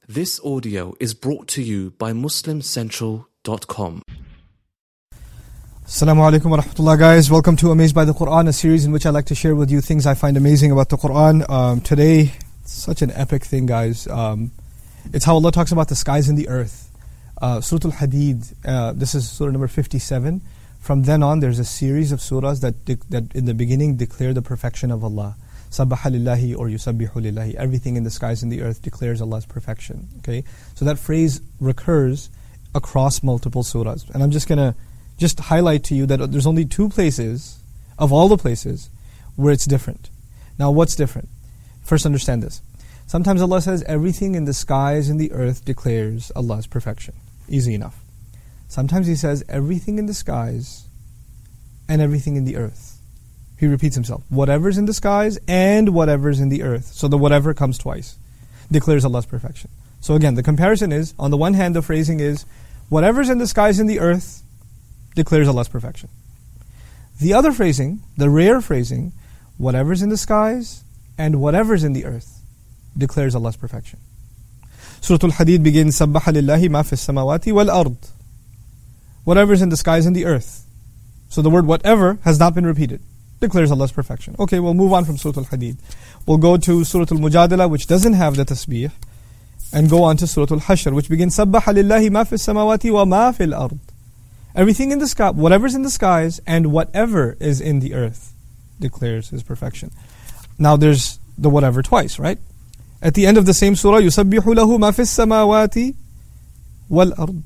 This audio is brought to you by MuslimCentral.com. Assalamu alaikum wa rahmatullah, guys. Welcome to Amazed by the Quran, a series in which I like to share with you things I find amazing about the Quran. Today, such an epic thing, guys. It's how Allah talks about the skies and the earth. Surah Al-Hadid, this is surah number 57. From then on, there's a series of surahs that in the beginning declare the perfection of Allah. Sabbaha lillahi or yusabbihu lillahi. Everything in the skies and the earth declares Allah's perfection. Okay, so that phrase recurs across multiple surahs. And I'm just going to highlight to you that there's only two places, of all the places, where it's different. Now, what's different? First, understand this. Sometimes Allah says, everything in the skies and the earth declares Allah's perfection. Easy enough. Sometimes He says, everything in the skies and everything in the earth. He repeats Himself. Whatever's in the skies and whatever's in the earth. So the whatever comes twice. Declares Allah's perfection. So again, the comparison is, on the one hand, the phrasing is, whatever's in the skies and the earth declares Allah's perfection. The other phrasing, the rare phrasing, whatever's in the skies and whatever's in the earth declares Allah's perfection. Surah Al-Hadid begins, Sabbaha lillahi ma fis samawati wal ard. Whatever's in the skies and the earth. So the word whatever has not been repeated. Declares Allah's perfection. Okay, we'll move on from Surah Al-Hadid. We'll go to Surah Al-Mujadala, which doesn't have the tasbih, and go on to Surah Al-Hashr, which begins, Sabbaha lillahi ma fis samawati wa ma fil ard. Everything in the sky, whatever's in the skies and whatever is in the earth declares His perfection. Now there's the whatever twice, right? At the end of the same surah, يُسَبِّحُ لَهُ مَا فِي السَّمَاوَاتِ وَالْأَرْضِ.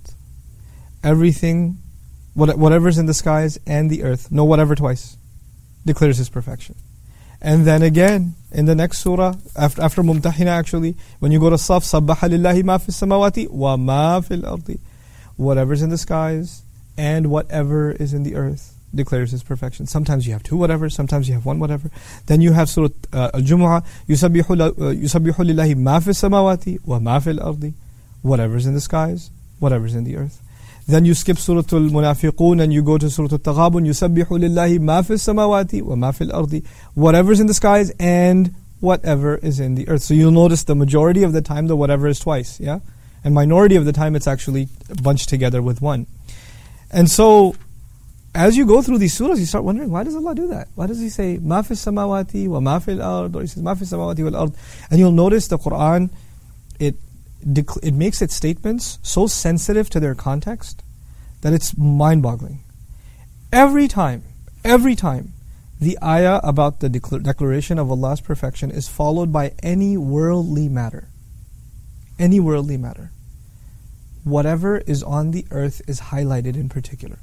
Everything, whatever's in the skies and the earth, no whatever twice, declares His perfection. And then again, in the next surah, after Mumtahina actually, when you go to Saf, سَبَّحَ لِلَّهِ مَا فِي السَّمَاوَاتِ وَمَا فِي الْأَرْضِ. Whatever's in the skies and whatever is in the earth declares His perfection. Sometimes you have two whatevers, sometimes you have one whatever. Then you have Surah Al-Jumu'ah, يُسَبِّحُ لِلَّهِ مَا فِي السَّمَاوَاتِ وَمَا فِي الْأَرْضِ. Whatever's in the skies, whatever's in the earth. Then you skip Surah Al-Munafiqun and you go to Surah Al-Taghabun, يُسَبِّحُ لِلَّهِ مَا فِي السَّمَاوَاتِ وَمَا فِي الْأَرْضِ. Whatever's in the skies and whatever is in the earth. So you'll notice the majority of the time the whatever is twice, yeah? And minority of the time it's actually bunched together with one. And so, as you go through these surahs, you start wondering, why does Allah do that? Why does He say, مَا فِي السَّمَاوَاتِ وَمَا فِي الْأَرْضِ? Or He says, مَا فِي السَّمَاوَاتِ وَالْأَرْضِ. And you'll notice the Qur'an, it makes its statements so sensitive to their context that it's mind-boggling. Every time, the ayah about the declaration of Allah's perfection is followed by any worldly matter. Any worldly matter. Whatever is on the earth is highlighted in particular.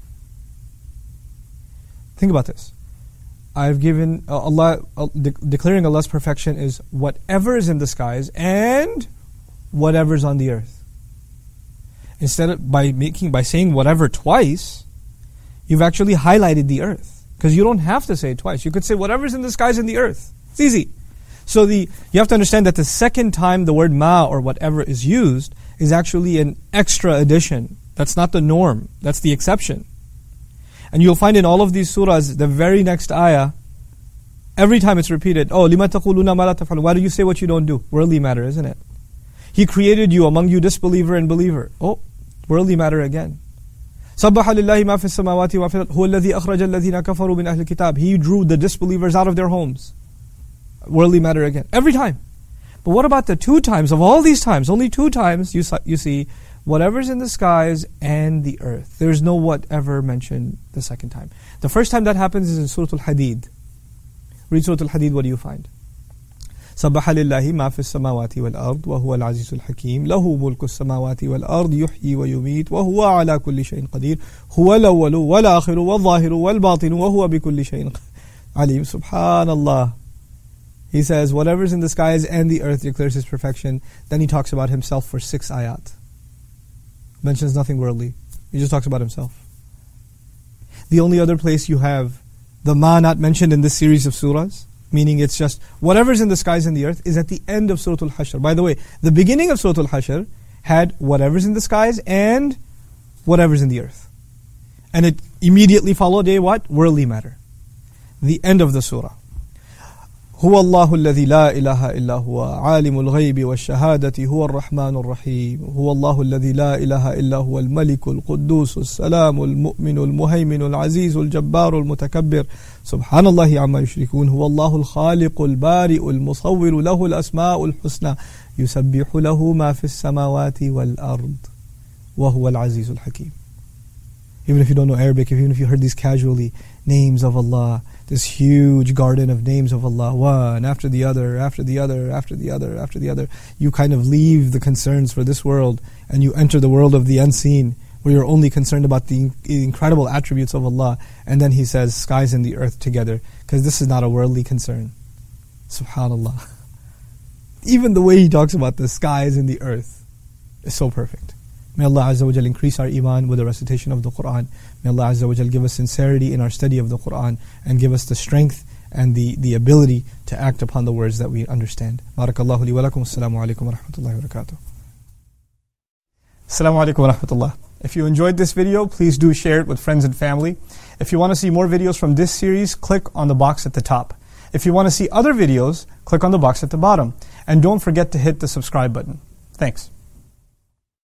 Think about this. I've given Allah, declaring Allah's perfection is whatever is in the skies and whatever is on the earth. Instead of by saying whatever twice, you've actually highlighted the earth. Because you don't have to say it twice. You could say whatever's in the skies and the earth. It's easy. So you have to understand that the second time the word ma or whatever is used is actually an extra addition. That's not the norm. That's the exception. And you'll find in all of these surahs, the very next ayah, every time it's repeated, oh, لِمَا تَقُولُونَ مَا لَا تَفْعَلُونَ. Why do you say what you don't do? Worldly matter, isn't it? He created you among you disbeliever and believer. Oh, worldly matter again. سَبَّحَ لِلَّهِ مَا فِي السَّمَاوَاتِ وَفِي الْأَرْضِ هُوَ الَّذِي أَخْرَجَ الَّذِينَ كَفَرُوا مِنْ أَهْلِ الْكِتَابِ. He drew the disbelievers out of their homes. Worldly matter again. Every time. But what about the two times? Of all these times, only two times you see whatever's in the skies and the earth. There's no whatever mentioned the second time. The first time that happens is in Surah Al-Hadid. Read Surah Al-Hadid, what do you find? سَبَّحَ لِلَّهِ مَا فِي السَّمَاوَاتِ وَالْأَرْضِ وَهُوَ الْعَزِيزُ الْحَكِيمُ لَهُ مُلْكُ السَّمَاوَاتِ وَالْأَرْضِ يُحْيِي وَيُمِيتُ وَهُوَ عَلَى كُلِّ شَيْءٍ قَدِيرٌ هُوَ الْأَوَّلُ وَالْآخِرُ وَالظَّاهِرُ وَالْبَاطِنُ وَهُوَ بِكُلِّ شَيْءٍ عَلِيمٌ. Subhanallah. He says, whatever's in the skies and the earth declares His perfection. Then He talks about Himself for 6 ayat. Mentions nothing worldly. He just talks about Himself. The only other place you have the ma not mentioned in this series of surahs, meaning it's just whatever's in the skies and the earth, is at the end of Surah Al-Hashr. By the way, the beginning of Surah Al-Hashr had whatever's in the skies and whatever's in the earth. And it immediately followed a what? Worldly matter. The end of the surah. هو الله الذي لا إله إلا هو عالم الغيب والشهادة هو الرحمن الرحيم هو الله الذي لا إله إلا هو الملك القدوس السلام المؤمن المهيمن العزيز الجبار المتكبر سبحان الله عما يشركون هو الله الخالق البارئ المصور له الأسماء الحسنى يسبح له ما في السماوات والأرض وهو العزيز الحكيم. Even if you don't know Arabic, even if you heard these casually, names of Allah, this huge garden of names of Allah, one after the other, after the other, after the other, after the other, you kind of leave the concerns for this world and you enter the world of the unseen, where you're only concerned about the incredible attributes of Allah. And then He says, skies and the earth together, because this is not a worldly concern. Subhanallah. Even the way He talks about the skies and the earth is so perfect. May Allah Azza wa Jal increase our iman with the recitation of the Qur'an. May Allah Azza wa Jal give us sincerity in our study of the Qur'an and give us the strength and the ability to act upon the words that we understand. Barakallahu li wa lakum. Assalamu alaikum wa rahmatullahi wa barakatuh. Assalamu alaikum wa rahmatullah. If you enjoyed this video, please do share it with friends and family. If you want to see more videos from this series, click on the box at the top. If you want to see other videos, click on the box at the bottom. And don't forget to hit the subscribe button. Thanks.